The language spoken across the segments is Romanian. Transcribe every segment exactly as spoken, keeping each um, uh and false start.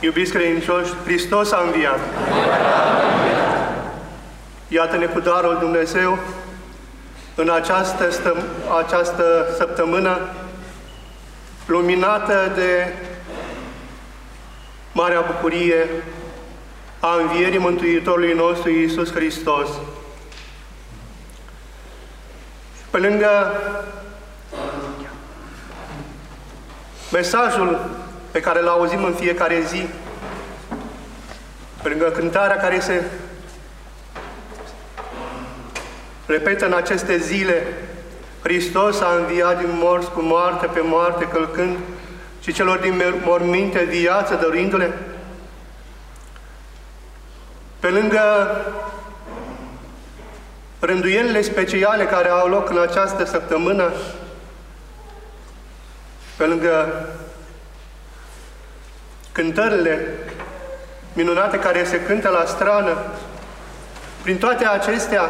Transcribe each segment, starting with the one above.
Iubiți credincioși, Hristos a înviat! Iată-ne cu darul Dumnezeu în această, stăm, această săptămână luminată de marea bucurie a învierii Mântuitorului nostru Iisus Hristos. Pe lângă mesajul pe care îl auzim în fiecare zi, pe lângă cântarea care se repetă în aceste zile, Hristos a înviat din morți cu moarte pe moarte călcând și celor din morminte viață dăruindu-le. Pe lângă rânduielile speciale care au loc în această săptămână, pe lângă cântările minunate care se cântă la strană, prin toate acestea,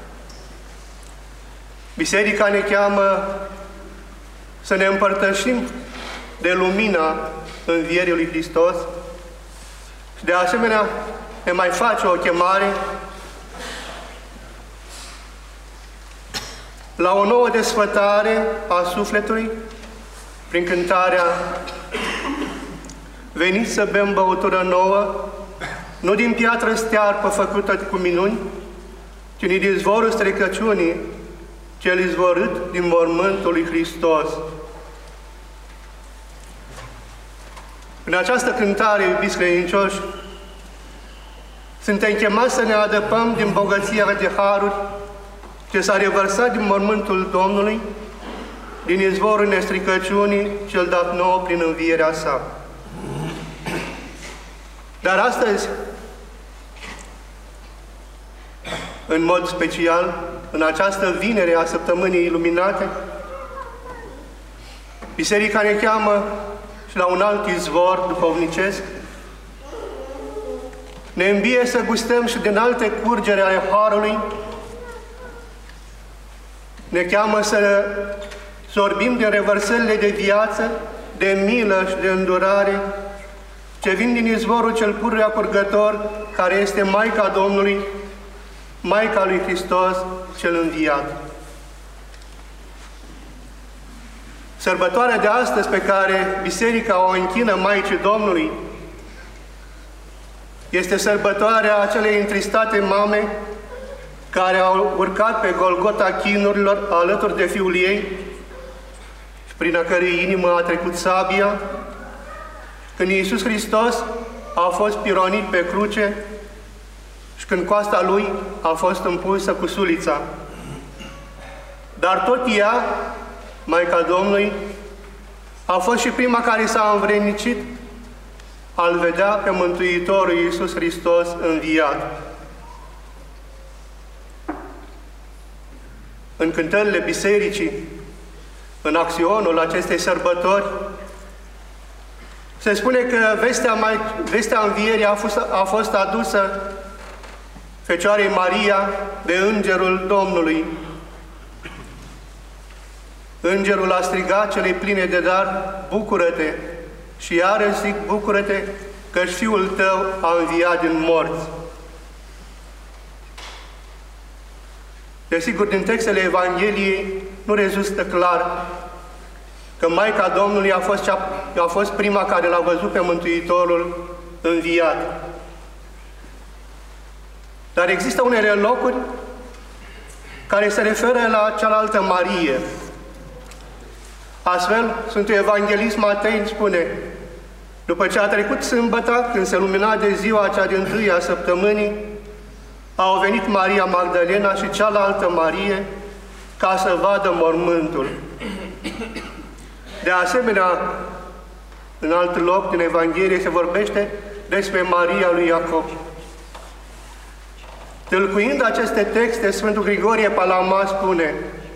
Biserica ne cheamă să ne împărtășim de lumina învierii lui Hristos și de asemenea ne mai face o chemare la o nouă desfătare a sufletului prin cântarea Veniți să bem băutură nouă, nu din piatră stearpă făcută cu minuni, ci din izvorul strecăciunii, cel izvorât din mormântul lui Hristos. În această cântare, iubiți credincioși, suntem chemați să ne adăpăm din bogăția de haruri ce s-a revărsat din mormântul Domnului, din izvorul nestricăciunii cel dat nouă prin învierea sa. Dar astăzi, în mod special, în această vinere a săptămânii iluminate, Biserica ne cheamă și la un alt izvor duhovnicesc, ne îmbie să gustăm și din alte curgeri ale Harului, ne cheamă să sorbim din revărsările de viață, de milă și de îndurare, ce vin din izvorul cel pururea curgător, care este Maica Domnului, Maica lui Hristos cel înviat. Sărbătoarea de astăzi pe care Biserica o închină Maicii Domnului este sărbătoarea acelei întristate mame care au urcat pe Golgota chinurilor alături de Fiul ei și prin a cărei inimă a trecut sabia, când Iisus Hristos a fost pironit pe cruce și când coasta Lui a fost împulsă cu sulița. Dar tot ea, Maica Domnului, a fost și prima care s-a învrednicit a-L vedea pe Mântuitorul Iisus Hristos înviat. În cântările Bisericii, în acționul acestei sărbători, se spune că vestea, mai, vestea învierii a fost, a fost adusă Fecioarei Maria de Îngerul Domnului. Îngerul a strigat celei pline de dar, bucură-te! Și iarăși zic, bucură-te, că-și Fiul tău a înviat din morți. Desigur, din textele Evangheliei nu rezultă clar că Maica Domnului a fost, cea, a fost prima care l-a văzut pe Mântuitorul înviat. Dar există unele locuri care se referă la cealaltă Marie. Astfel, Sfântul Evanghelist Matei spune, după ce a trecut sâmbăta, când se lumina de ziua cea din-întâi a săptămânii, au venit Maria Magdalena și cealaltă Marie ca să vadă mormântul. De asemenea, în alt loc din Evanghelie se vorbește despre Maria lui Iacob. Tâlcuind aceste texte, Sfântul Grigorie Palama spune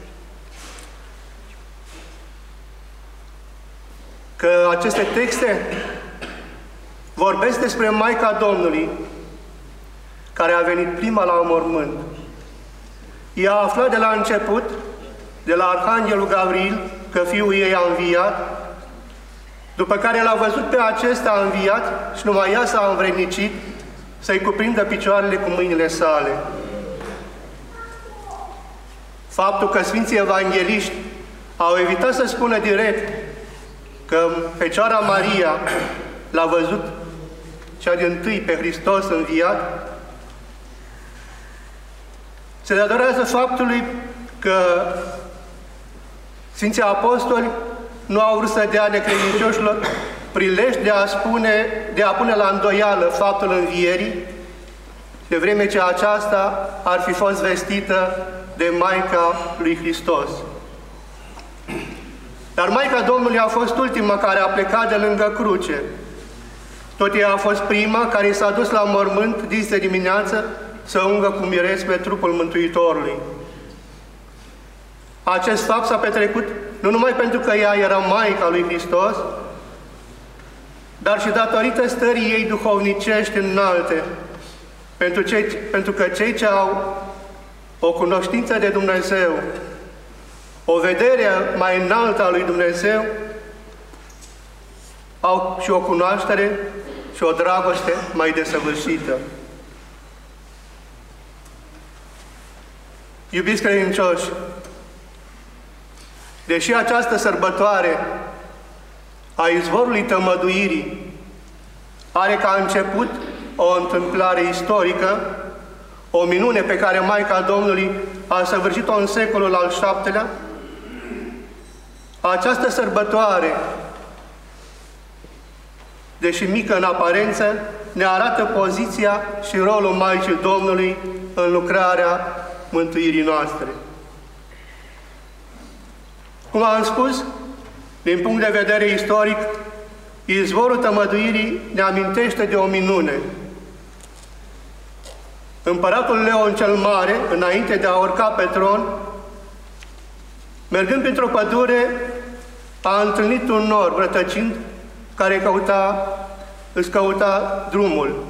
că aceste texte vorbesc despre Maica Domnului, care a venit prima la mormânt. Ea a aflat de la început, de la Arhanghelul Gavril, că Fiul ei a înviat după care l-a văzut pe acesta înviat și numai ea s-a învrednicit să-i cuprindă picioarele cu mâinile sale. Faptul că Sfinții Evangeliști au evitat să spună direct că Fecioara Maria l-a văzut cea dintâi pe Hristos înviat, se datorează faptului că Sfinții Apostoli nu au vrut să dea necredincioșilor prilej de a, spune, de a pune la îndoială faptul învierii, de vreme ce aceasta ar fi fost vestită de Maica lui Hristos. Dar Maica Domnului a fost ultima care a plecat de lângă cruce. Tot ea a fost prima care s-a dus la mormânt dis de dimineață să ungă cu mireț pe trupul Mântuitorului. Acest fapt s-a petrecut nu numai pentru că ea era Maica lui Hristos, dar și datorită stării ei duhovnicești înalte, pentru, cei, pentru că cei ce au o cunoștință de Dumnezeu, o vedere mai înaltă a lui Dumnezeu, au și o cunoaștere și o dragoste mai desăvârșită. Iubiți credincioși, deși această sărbătoare a izvorului tămăduirii are ca început o întâmplare istorică, o minune pe care Maica Domnului a săvârșit-o în secolul al șaptelea, această sărbătoare, deși mică în aparență, ne arată poziția și rolul Maicii Domnului în lucrarea mântuirii noastre. Cum am spus, din punct de vedere istoric, izvorul tămăduirii ne amintește de o minune. Împăratul Leon cel Mare, înainte de a urca pe tron, mergând printr-o pădure, a întâlnit un nor rătăcind care căuta, își căuta drumul.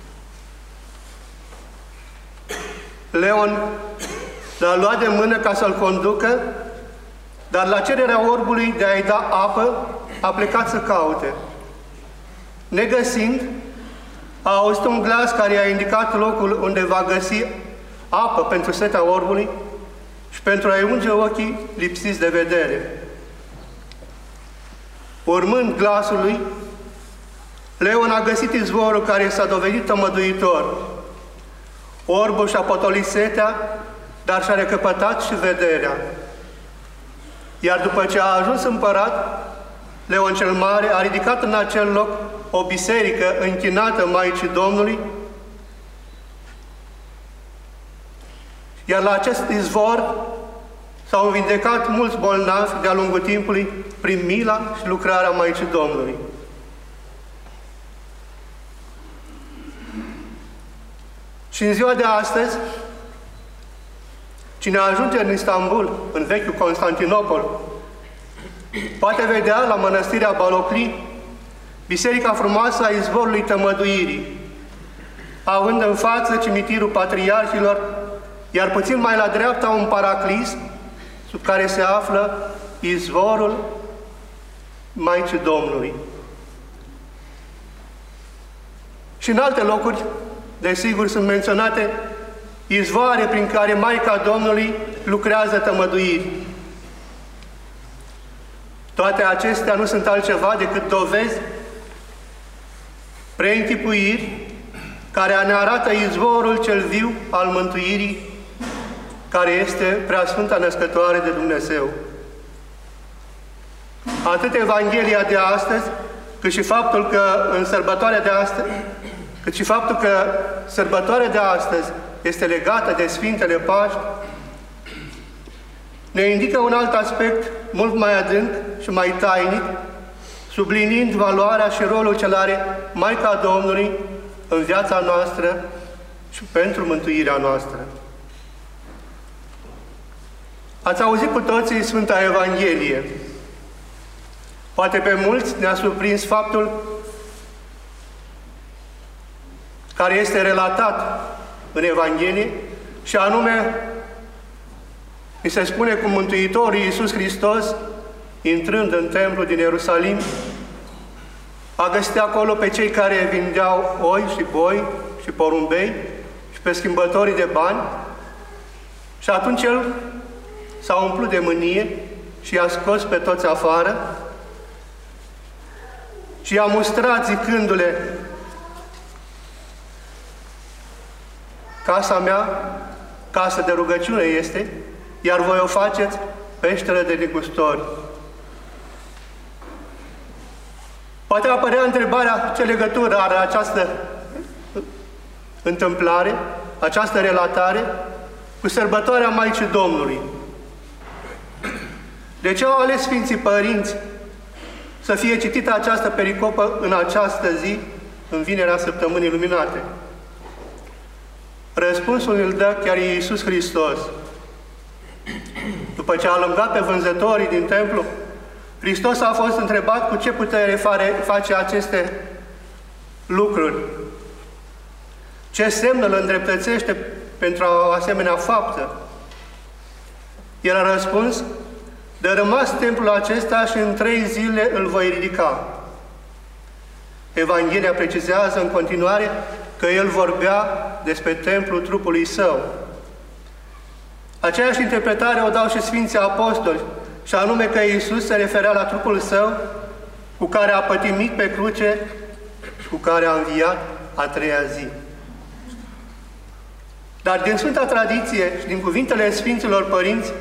Leon l-a luat de mână ca să-l conducă, dar la cererea orbului de a-i da apă, a plecat să caute. Negăsind, a auzit un glas care i-a indicat locul unde va găsi apă pentru setea orbului și pentru a-i unge ochii lipsiți de vedere. Urmând glasului, Leon a găsit izvorul care s-a dovedit tămăduitor. Orbul și-a potolit setea, dar și-a recăpătat și vederea. Iar după ce a ajuns împărat, Leon cel Mare a ridicat în acel loc o biserică închinată Maicii Domnului, iar la acest izvor s-au învindecat mulți bolnavi de-a lungul timpului prin mila și lucrarea Maicii Domnului. Și în ziua de astăzi, cine ajunge în Istanbul, în vechiul Constantinopol, poate vedea la mănăstirea Balocli biserica frumoasă a izvorului tămăduirii, având în față cimitirul patriarhilor, iar puțin mai la dreapta un paraclis sub care se află izvorul Maicii Domnului. Și în alte locuri, desigur, sunt menționate izvoare prin care Maica Domnului lucrează tămăduiri. Toate acestea nu sunt altceva decât dovezi, preînchipuiri, care ne arată izvorul cel viu al mântuirii, care este Preasfânta Născătoare de Dumnezeu. Atât Evanghelia de astăzi, cât și faptul că în sărbătoarea de astăzi, cât și faptul că sărbătoarea de astăzi este legată de Sfintele Paști, ne indică un alt aspect mult mai adânc și mai tainic, subliniind valoarea și rolul ce are Maica Domnului în viața noastră și pentru mântuirea noastră. Ați auzit cu toții Sfânta Evanghelie. Poate pe mulți ne-a surprins faptul care este relatat în Evanghelie, și anume, mi se spune cum Mântuitorul Iisus Hristos, intrând în templul din Ierusalim, a găsit acolo pe cei care vindeau oi și boi și porumbei și pe schimbătorii de bani și atunci el s-a umplut de mânie și i-a scos pe toți afară și i-a mustrat zicându-le: casa mea, casă de rugăciune este, iar voi o faceți peșteră de negustori. Poate apărea întrebarea ce legătură are această întâmplare, această relatare, cu sărbătoarea Maicii Domnului. De ce au ales Sfinții Părinți să fie citită această pericopă în această zi, în Vinerea Săptămânii Luminate? Răspunsul îl dă chiar Iisus Hristos. După ce a alungat pe vânzătorii din templu, Hristos a fost întrebat cu ce putere face aceste lucruri. Ce semn îl îndreptățește pentru o asemenea faptă? El a răspuns: de rămas templul acesta și în trei zile îl voi ridica. Evanghelia precizează în continuare că el vorbea despre templul trupului său. Aceeași interpretare o dau și Sfinții Apostoli, și anume că Iisus se referea la trupul său cu care a pătimit pe cruce și cu care a înviat a treia zi. Dar din Sfânta Tradiție și din cuvintele Sfinților Părinți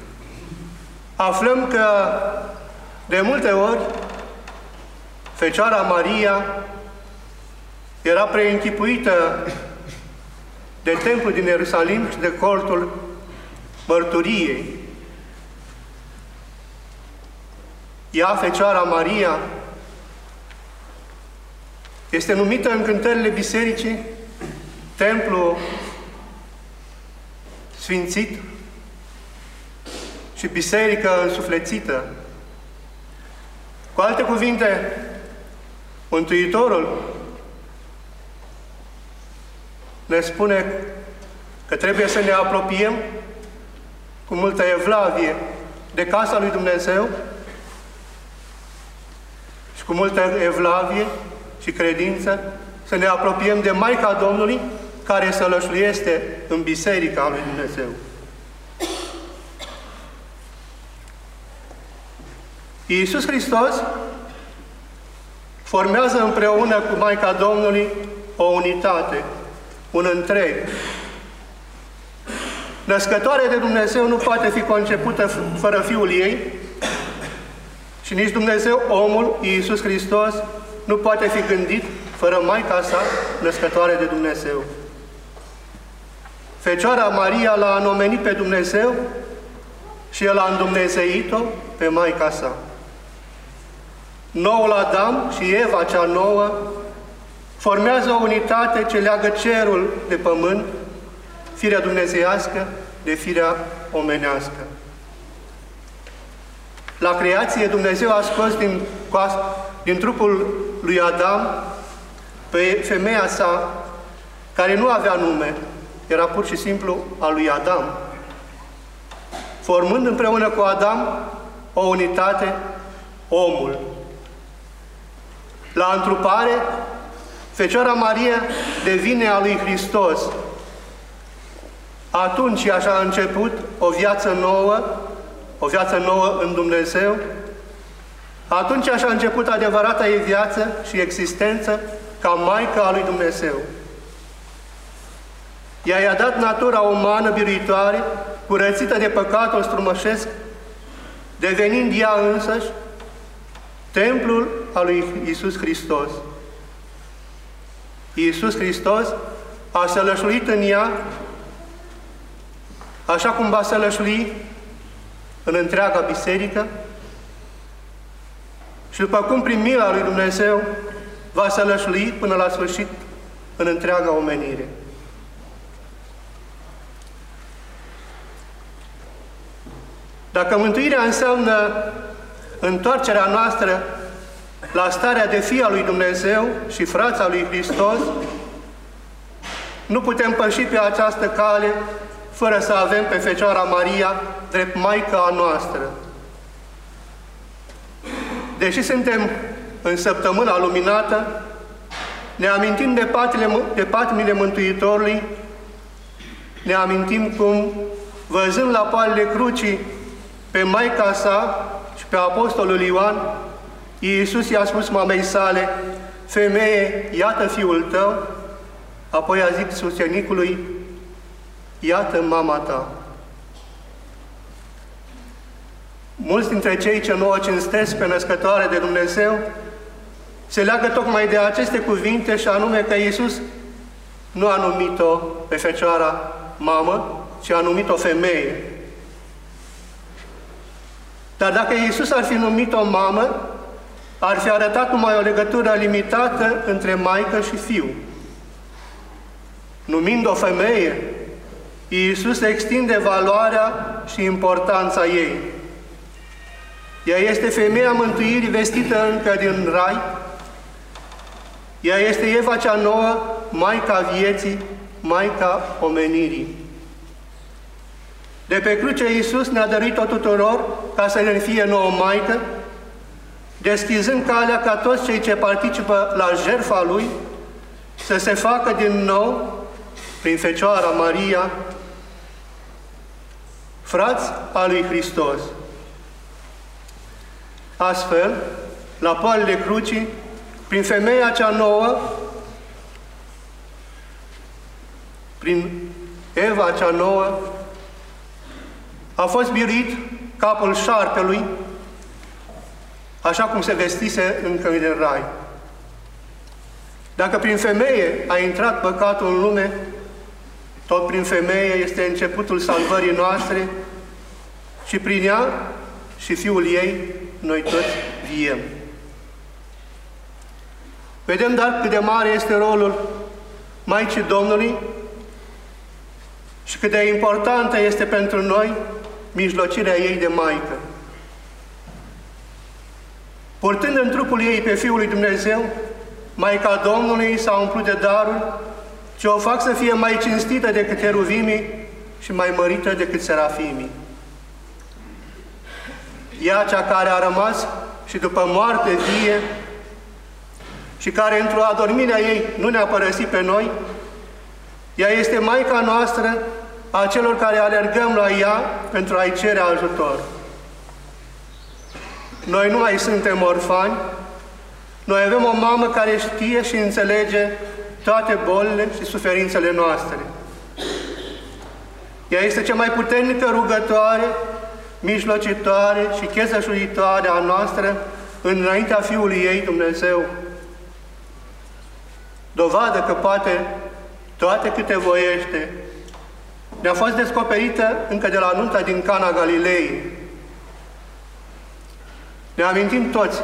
aflăm că de multe ori Fecioara Maria era preînchipuită de templul din Ierusalim și de cortul mărturiei. Ea, Fecioara Maria, este numită în cântările bisericii templu sfințit și biserică însuflețită. Cu alte cuvinte, Mântuitorul ne spune că trebuie să ne apropiem cu multă evlavie de casa lui Dumnezeu și cu multă evlavie și credință să ne apropiem de Maica Domnului, care sălășluiește în Biserica lui Dumnezeu. Iisus Hristos formează împreună cu Maica Domnului o unitate, un întreg. Născătoarea de Dumnezeu nu poate fi concepută fără Fiul ei și nici Dumnezeu, omul, Iisus Hristos, nu poate fi gândit fără Maica sa, născătoare de Dumnezeu. Fecioara Maria l-a anomenit pe Dumnezeu și El a îndumnezeit-o pe Maica sa. Noul Adam și Eva cea nouă formează o unitate ce leagă cerul de pământ, firea dumnezeiască de firea omenească. La creație, Dumnezeu a scos din, din trupul lui Adam pe femeia sa, care nu avea nume, era pur și simplu a lui Adam, formând împreună cu Adam o unitate, omul. La întrupare, Fecioara Maria devine a lui Hristos. Atunci așa a început o viață nouă, o viață nouă în Dumnezeu. Atunci așa a început adevărata ei viață și existență ca Maică a lui Dumnezeu. Ea i-a dat natura umană biruitoare, curățită de păcatul strămoșesc, devenind ea însăși templul al lui Iisus Hristos. Iisus Hristos a sălășluit în ea, așa cum va sălășlui în întreaga biserică și după cum prin mila lui Dumnezeu va sălășlui până la sfârșit în întreaga omenire. Dacă mântuirea înseamnă întoarcerea noastră la starea de fii al lui Dumnezeu și frața lui Hristos, nu putem păși pe această cale fără să avem pe Fecioara Maria drept Maică a noastră. Deși suntem în săptămâna luminată, ne amintim de, patile, de patimile Mântuitorului, ne amintim cum, văzând la poalele crucii pe Maica sa și pe Apostolul Ioan, Iisus i-a spus mamei sale: femeie, iată fiul tău, apoi a zis ucenicului: iată mama ta. Mulți dintre cei ce nu o cinstesc pe născătoare de Dumnezeu se leagă tocmai de aceste cuvinte, și anume că Iisus nu a numit-o pe Fecioara mamă, ci a numit-o femeie. Dar dacă Iisus ar fi numit-o mamă, ar fi arătat numai o legătură limitată între maică și fiu. Numind o femeie, Iisus extinde valoarea și importanța ei. Ea este femeia mântuirii vestită încă din rai. Ea este Eva cea nouă, Maica vieții, Maica omenirii. De pe cruce Iisus ne-a dăruit-o tuturor ca să ne fie nouă Maică, deschizând calea ca toți cei ce participă la jertfa Lui să se facă din nou, prin Fecioara Maria, frați al lui Hristos. Astfel, la poalele crucii, prin femeia cea nouă, prin Eva cea nouă, a fost biruit capul șarpelui, așa cum se vestise încă din rai. Dacă prin femeie a intrat păcatul în lume, tot prin femeie este începutul salvării noastre și prin ea și Fiul ei noi toți viem. Vedem, dar, cât de mare este rolul Maicii Domnului și cât de importantă este pentru noi mijlocirea ei de Maică. Purtând în trupul ei pe Fiul lui Dumnezeu, Maica Domnului s-a umplut de daruri ce o fac să fie mai cinstită decât heruvimii și mai mărită decât serafimii. Ea, cea care a rămas și după moarte vie și care într-o adormire a ei nu ne-a părăsit pe noi, ea este Maica noastră, a celor care alergăm la ea pentru a-i cere ajutor. Noi nu mai suntem orfani, noi avem o mamă care știe și înțelege toate bolile și suferințele noastre. Ea este cea mai puternică rugătoare, mijlocitoare și chezășuitoare a noastră înaintea Fiului ei, Dumnezeu. Dovadă că poate toate câte voiește ne-a fost descoperită încă de la nunta din Cana Galilei. Ne amintim toți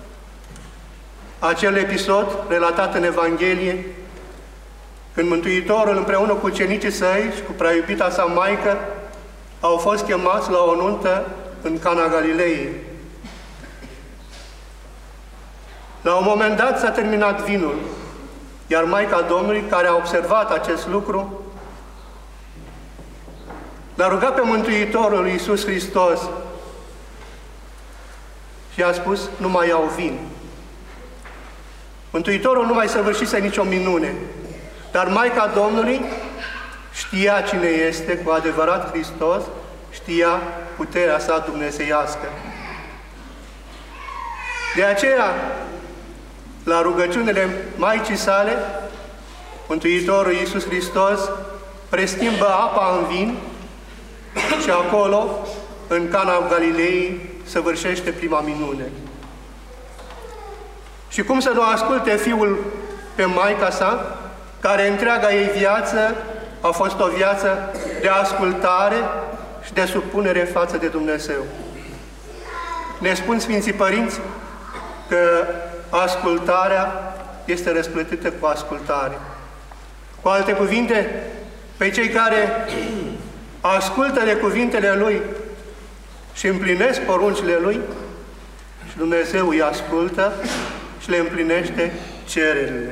acel episod relatat în Evanghelie, când Mântuitorul împreună cu ucenicii săi și cu preiubita sa Maică au fost chemați la o nuntă în Cana Galilei. La un moment dat s-a terminat vinul, iar Maica Domnului, care a observat acest lucru, l-a rugat pe Mântuitorul Iisus Hristos și a spus: nu mai iau vin. Mântuitorul nu mai săvârșise nicio minune, dar Maica Domnului știa cine este cu adevărat Hristos, știa puterea sa dumnezeiască. De aceea, la rugăciunile Maicii sale, Mântuitorul Iisus Hristos preschimbă apa în vin și acolo, în Cana Galilei, săvârșește prima minune. Și cum să nu asculte Fiul pe Maica sa, care întreaga ei viață a fost o viață de ascultare și de supunere față de Dumnezeu. Ne spun Sfinții Părinți că ascultarea este răsplătită cu ascultare. Cu alte cuvinte, pe cei care ascultă de cuvintele Lui și împlinesc poruncile Lui, și Dumnezeu îi ascultă și le împlinește cererile.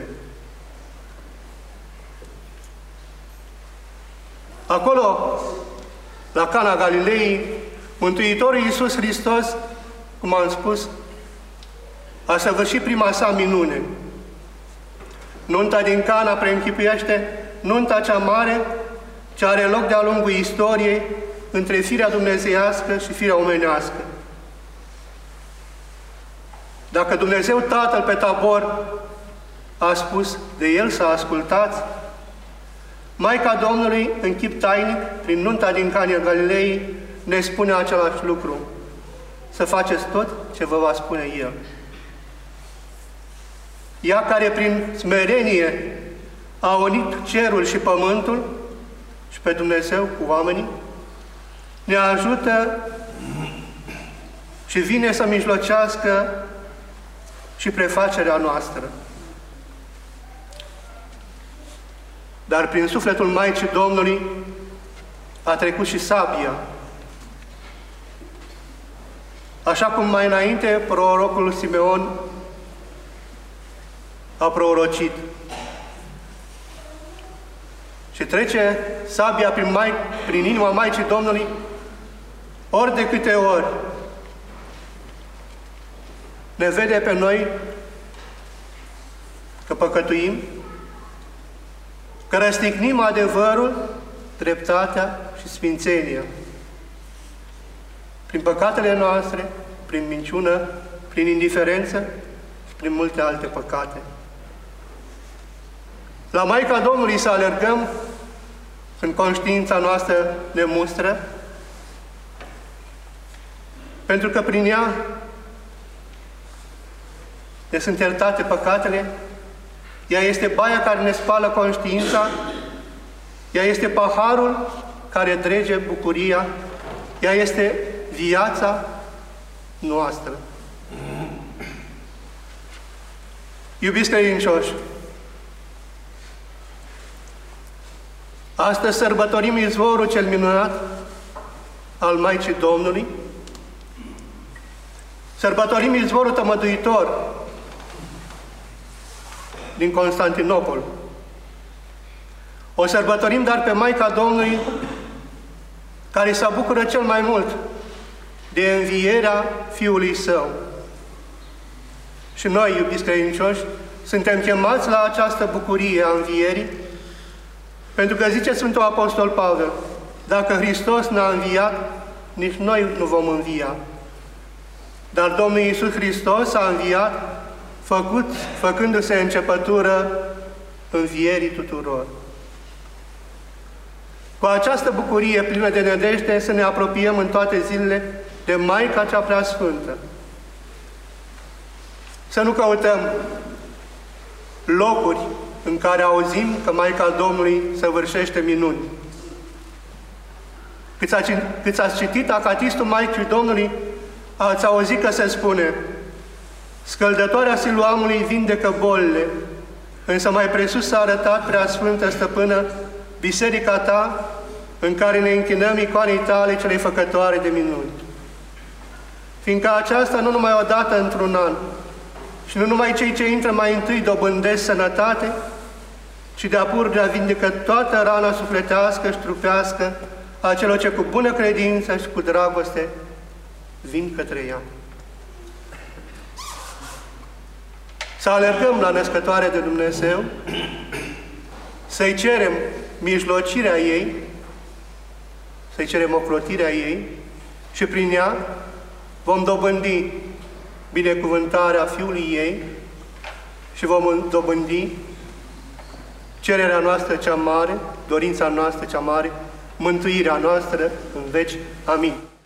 Acolo, la Cana Galilei, Mântuitorul Iisus Hristos, cum am spus, a săvârșit prima sa minune. Nunta din Cana preînchipuiește nunta cea mare ce are loc de-a lungul istoriei între firea dumnezeiască și firea omenească. Dacă Dumnezeu Tatăl pe Tabor a spus de El să ascultați, Maica Domnului, în chip tainic, prin nunta din Cana Galilei, ne spune același lucru: să faceți tot ce vă va spune El. Ea care prin smerenie a unit cerul și pământul și pe Dumnezeu cu oamenii, ne ajută și vine să mijlocească și prefacerea noastră. Dar prin sufletul Maicii Domnului a trecut și sabia. Așa cum mai înainte prorocul Simeon a prorocit. Și trece sabia prin, mai, prin inima Maicii Domnului ori de câte ori ne vede pe noi că păcătuim, că răstignim adevărul, dreptatea și sfințenia. Prin păcatele noastre, prin minciună, prin indiferență și prin multe alte păcate. La Maica Domnului să alergăm când conștiința noastră ne mustră, pentru că prin ea ne sunt iertate păcatele, ea este baia care ne spală conștiința, ea este paharul care drege bucuria, ea este viața noastră. Iubiți credincioși, astăzi sărbătorim izvorul cel minunat al Maicii Domnului, sărbătorim izvorul tămăduitor din Constantinopol. O sărbătorim dar pe Maica Domnului, care se bucură cel mai mult de învierea Fiului Său. Și noi, iubiți credincioși, suntem chemați la această bucurie a învierii, pentru că zice Sfântul Apostol Pavel: dacă Hristos n-a înviat, nici noi nu vom învia. Dar Domnul Iisus Hristos a înviat, făcut, făcându-se începătură învierii tuturor. Cu această bucurie plină de nădejde să ne apropiem în toate zilele de Maica cea Preasfântă. Să nu căutăm locuri în care auzim că Maica Domnului săvârșește minuni. Câți ați citit Acatistul Maicii Domnului, ați auzit că se spune: scăldătoarea Siluamului vindecă bolile, însă mai presus s-a arătat, Preasfântă Stăpână, biserica ta, în care ne închinăm icoanei tale celei făcătoare de minuni. Fiindcă aceasta nu numai o dată într-un an, și nu numai cei ce intră mai întâi dobândesc sănătate, ci de-a purgea vindecă toată rana sufletească și trupească a celor ce cu bună credință și cu dragoste vin către ea. Să alergăm la Născătoarea de Dumnezeu, să-i cerem mijlocirea ei, să-i cerem ocrotirea ei și prin ea vom dobândi binecuvântarea Fiului ei și vom dobândi cererea noastră cea mare, dorința noastră cea mare, mântuirea noastră în veci. Amin.